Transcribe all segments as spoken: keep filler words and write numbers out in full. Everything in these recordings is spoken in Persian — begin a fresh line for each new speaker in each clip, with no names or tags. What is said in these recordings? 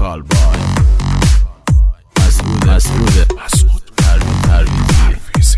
کال بای مسعود مسعود مسعود پروین پرویزی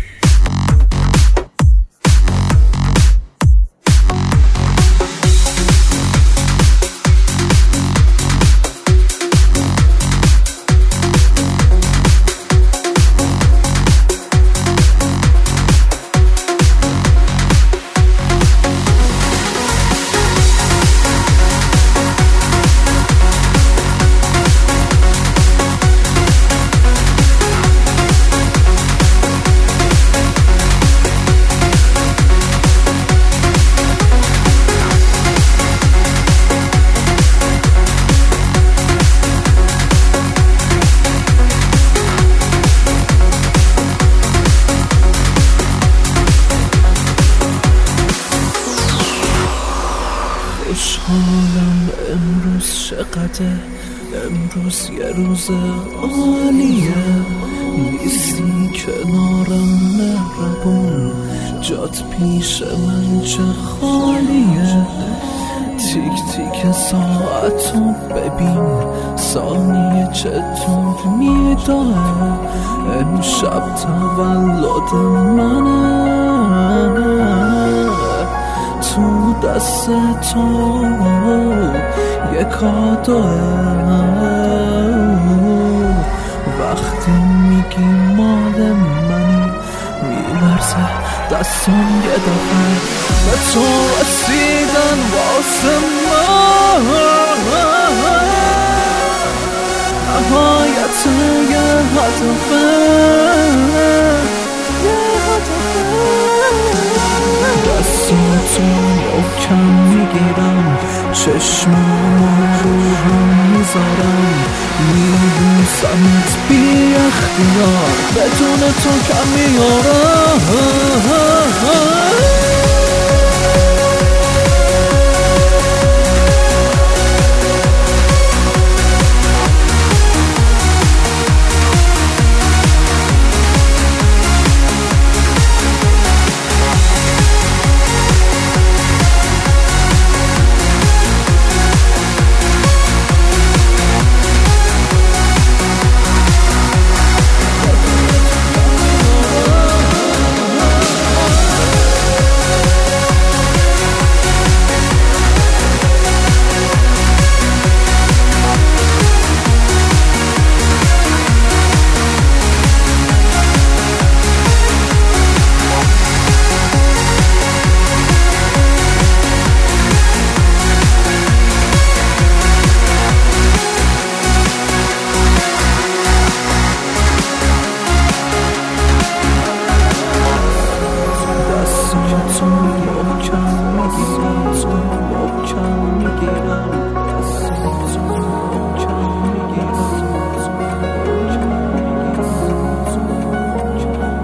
خوشحالم امروز چقدر امروز یه روز عالیه نیستی کنارم مهربون جات پیش من چه خالیه تیک تیک ساعتو ببین ثانیه چطور میداره امشب تولد منه تو دست تو یه کادوه وقتی میگی مال منی میلرزه دستم یه دفعه به تو رسیدن واسه من نهایت یه هدفه یه هدفه دستاتو محکم میگیرم چشمامو رو هم میذارم میبوسمت بی اختیار بدون تو کم میارم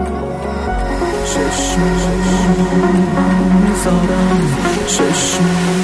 چشم میذارم چشم